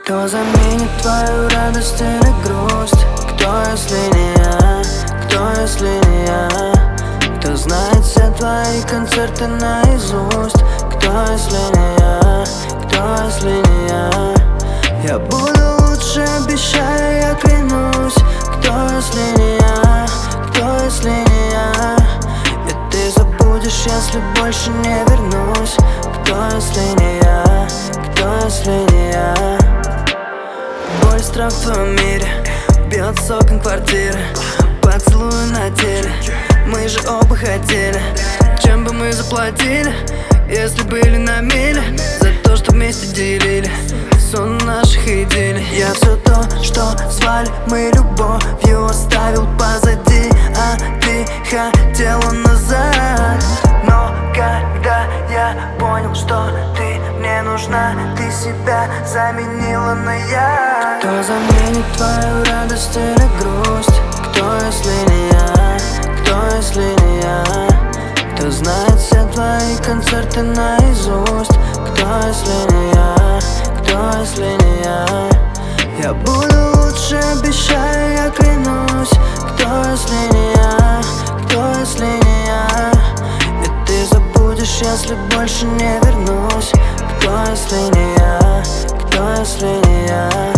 Кто заменит твою радость или грусть? Кто, если не я? Кто, если не я? Кто знает все твои концерты наизусть? Кто, если не я? Кто, если не я? Я буду лучше, обещаю, я клянусь. Кто, если не я? Кто, если не я? И ты забудешь, если больше не вернусь. Кто, если не я? Кто, если не я? Боль, страх в твоем мире бьет с окон квартиры, поцелуй на теле. Мы же оба хотели. Чем бы мы заплатили, если были на миле, за то, что вместе делили сон наших идиллий. Я все то, что звали мы любовью, оставил позади, а ты хотела назад. Но когда я понял, что ты мне нужна, ты себя заменила на я. Кто заменит твою радость или грусть? Кто, если не я? Кто, если не я? Кто знает все твои концерты наизусть? Кто, если не я? Кто, если не я? Я буду лучше, обещаю, я клянусь. Кто, если не я? Кто, если не я? И ты забудешь, если больше не вернусь. Кто, если не я? Кто, если не я?